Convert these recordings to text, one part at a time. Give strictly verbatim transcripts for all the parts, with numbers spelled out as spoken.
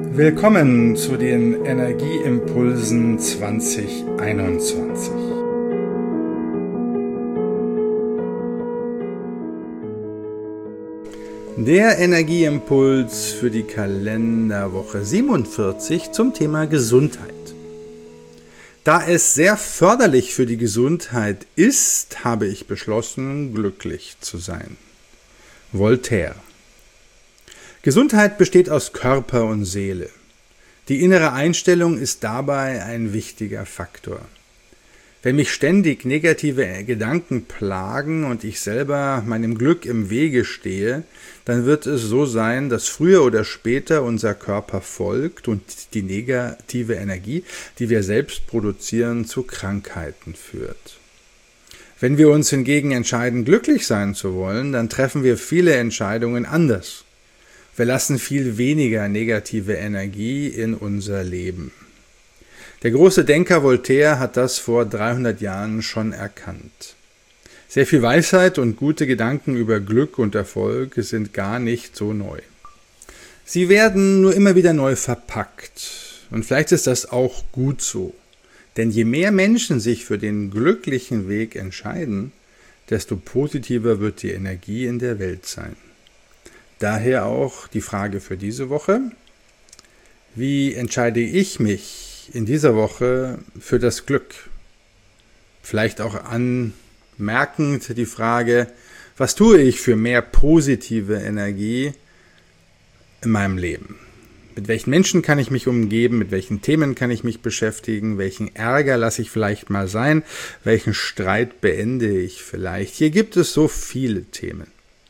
Willkommen zu den Energieimpulsen zwanzig einundzwanzig. Der Energieimpuls für die Kalenderwoche siebenundvierzig zum Thema Gesundheit. Da es sehr förderlich für die Gesundheit ist, habe ich beschlossen, glücklich zu sein. Voltaire. Gesundheit besteht aus Körper und Seele. Die innere Einstellung ist dabei ein wichtiger Faktor. Wenn mich ständig negative Gedanken plagen und ich selber meinem Glück im Wege stehe, dann wird es so sein, dass früher oder später unser Körper folgt und die negative Energie, die wir selbst produzieren, zu Krankheiten führt. Wenn wir uns hingegen entscheiden, glücklich sein zu wollen, dann treffen wir viele Entscheidungen anders. Wir lassen viel weniger negative Energie in unser Leben. Der große Denker Voltaire hat das vor dreihundert Jahren schon erkannt. Sehr viel Weisheit und gute Gedanken über Glück und Erfolg sind gar nicht so neu. Sie werden nur immer wieder neu verpackt. Und vielleicht ist das auch gut so. Denn je mehr Menschen sich für den glücklichen Weg entscheiden, desto positiver wird die Energie in der Welt sein. Daher auch die Frage für diese Woche: Wie entscheide ich mich in dieser Woche für das Glück? Vielleicht auch anmerkend die Frage: Was tue ich für mehr positive Energie in meinem Leben? Mit welchen Menschen kann ich mich umgeben? Mit welchen Themen kann ich mich beschäftigen? Welchen Ärger lasse ich vielleicht mal sein? Welchen Streit beende ich vielleicht? Hier gibt es so viele Themen.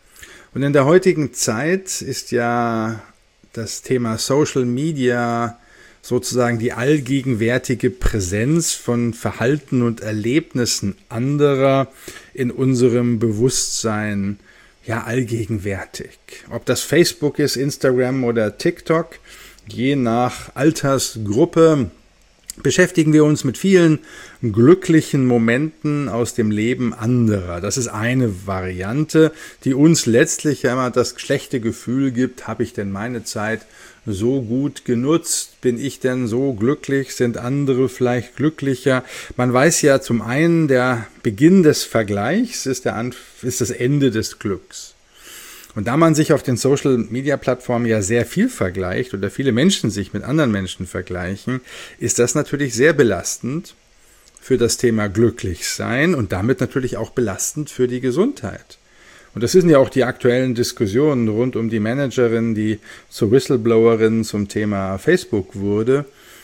Und in der heutigen Zeit ist ja das Thema Social Media sozusagen die allgegenwärtige Präsenz von Verhalten und Erlebnissen anderer in unserem Bewusstsein ja allgegenwärtig. Ob das Facebook ist, Instagram oder TikTok, je nach Altersgruppe beschäftigen wir uns mit vielen glücklichen Momenten aus dem Leben anderer. Das ist eine Variante, die uns letztlich ja immer das schlechte Gefühl gibt: Habe ich denn meine Zeit so gut genutzt? Bin ich denn so glücklich? Sind andere vielleicht glücklicher? Man weiß ja zum einen, der Beginn des Vergleichs ist, der Anf- ist das Ende des Glücks. Und da man sich auf den Social-Media-Plattformen ja sehr viel vergleicht oder viele Menschen sich mit anderen Menschen vergleichen, ist das natürlich sehr belastend für das Thema Glücklichsein und damit natürlich auch belastend für die Gesundheit. Und das sind ja auch die aktuellen Diskussionen rund um die Managerin, die zur Whistleblowerin zum Thema Facebook wurde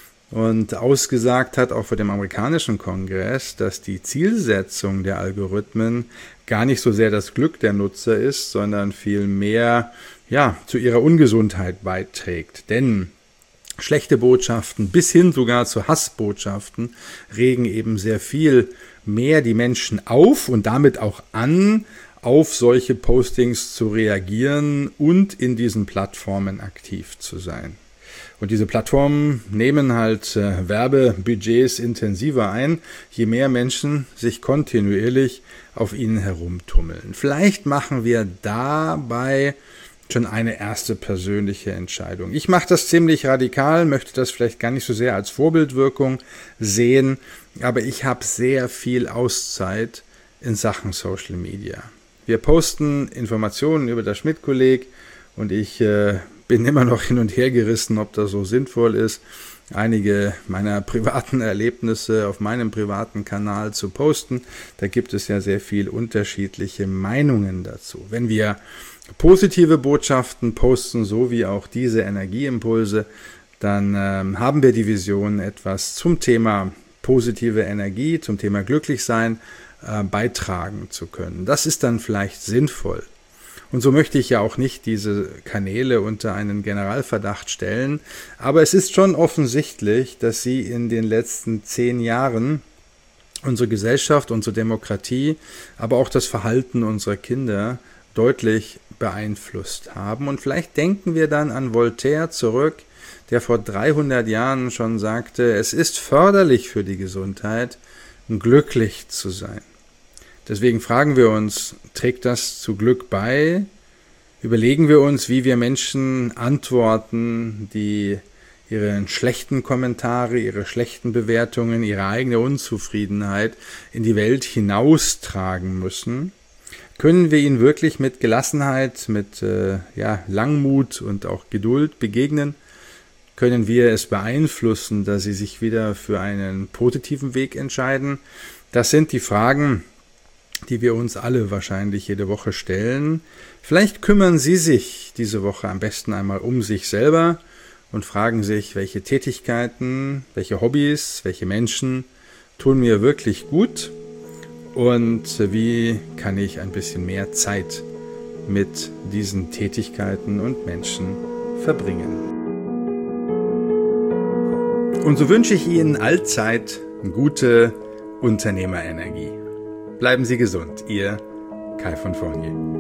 und ausgesagt hat, auch vor dem amerikanischen Kongress, dass die Zielsetzung der Algorithmen gar nicht so sehr das Glück der Nutzer ist, sondern vielmehr ja, zu ihrer Ungesundheit beiträgt. Denn schlechte Botschaften bis hin sogar zu Hassbotschaften regen eben sehr viel mehr die Menschen auf und damit auch an, auf solche Postings zu reagieren und in diesen Plattformen aktiv zu sein. Und diese Plattformen nehmen halt äh, Werbebudgets intensiver ein, je mehr Menschen sich kontinuierlich auf ihnen herumtummeln. Vielleicht machen wir dabei schon eine erste persönliche Entscheidung. Ich mache das ziemlich radikal, möchte das vielleicht gar nicht so sehr als Vorbildwirkung sehen, aber ich habe sehr viel Auszeit in Sachen Social Media. Wir posten Informationen über das Schmidt-Kolleg und ich äh, bin immer noch hin und her gerissen, ob das so sinnvoll ist, einige meiner privaten Erlebnisse auf meinem privaten Kanal zu posten. Da gibt es ja sehr viel unterschiedliche Meinungen dazu. Wenn wir positive Botschaften posten, so wie auch diese Energieimpulse, dann ähm, haben wir die Vision, etwas zum Thema positive Energie, zum Thema Glücklichsein äh, beitragen zu können. Das ist dann vielleicht sinnvoll. Und so möchte ich ja auch nicht diese Kanäle unter einen Generalverdacht stellen, aber es ist schon offensichtlich, dass sie in den letzten zehn Jahren unsere Gesellschaft, unsere Demokratie, aber auch das Verhalten unserer Kinder deutlich beeinflusst haben. Und vielleicht denken wir dann an Voltaire zurück, der vor dreihundert Jahren schon sagte, es ist förderlich für die Gesundheit, glücklich zu sein. Deswegen fragen wir uns, trägt das zu Glück bei? Überlegen wir uns, wie wir Menschen antworten, die ihre schlechten Kommentare, ihre schlechten Bewertungen, ihre eigene Unzufriedenheit in die Welt hinaustragen müssen, können wir ihnen wirklich mit Gelassenheit, mit äh, ja, Langmut und auch Geduld begegnen? Können wir es beeinflussen, dass sie sich wieder für einen positiven Weg entscheiden? Das sind die Fragen, die wir uns alle wahrscheinlich jede Woche stellen. Vielleicht kümmern Sie sich diese Woche am besten einmal um sich selber und fragen sich, welche Tätigkeiten, welche Hobbys, welche Menschen tun mir wirklich gut und wie kann ich ein bisschen mehr Zeit mit diesen Tätigkeiten und Menschen verbringen. Und so wünsche ich Ihnen allzeit gute Unternehmerenergie. Bleiben Sie gesund, Ihr Kai von Fournier.